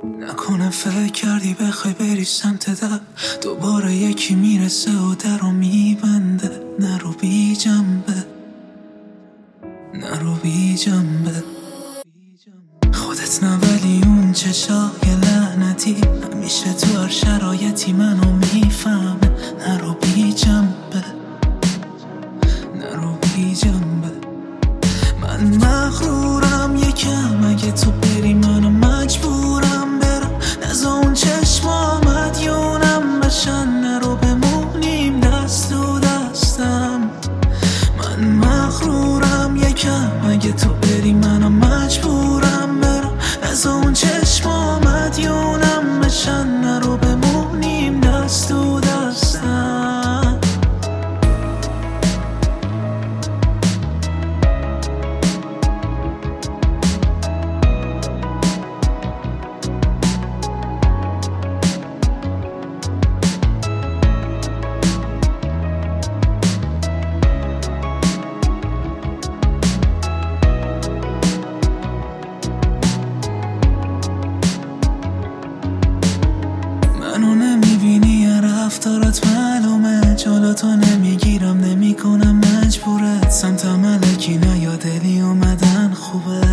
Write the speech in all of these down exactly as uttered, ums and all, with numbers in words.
نکنه فکر کردی بخوای بری سمت در، دوباره یکی میرسه و در رو میبنده. نرو بی جنبه، نرو بی جنبه. خودت نه ولی اون چشای لعنتی همیشه تو هر شرایطی منو میفهمه. نرو بی جنبه، نرو بی جنبه. من مغرورم یکم، اگه تو بری منو مجبورم برم. نزا اون چشما مدیونم بشن، نرو بمونیم دست و دستم. من مغرورم یکم، اگه تو بری منو مجبورم برم. نزا اون چشما مدیونم بشن، نرو بمونیم دست و دستم. منو نمیبینی یا رفتارات معلومه، جلوتو نمیگیرم نمیکنم مجبورت. سمت ملکی نیا دلی اومدن خوبه.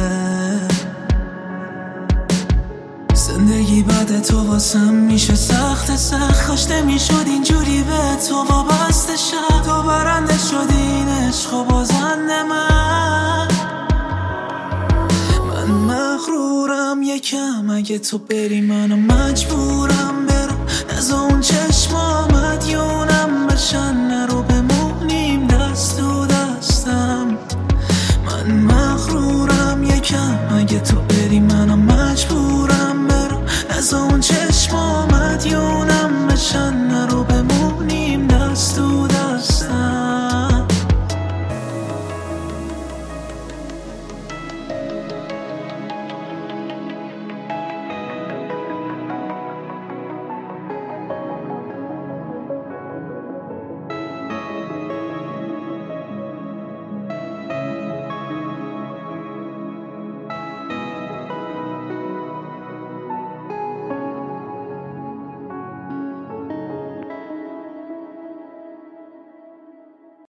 زندگی بعد تو واسم میشه سخت سخت، کاش نمیشد اینجوری به تو وابسته شم. تو برنده شدی این عشق و بازنده من. من مغرورم یکم، اگه تو بری منو مجبورم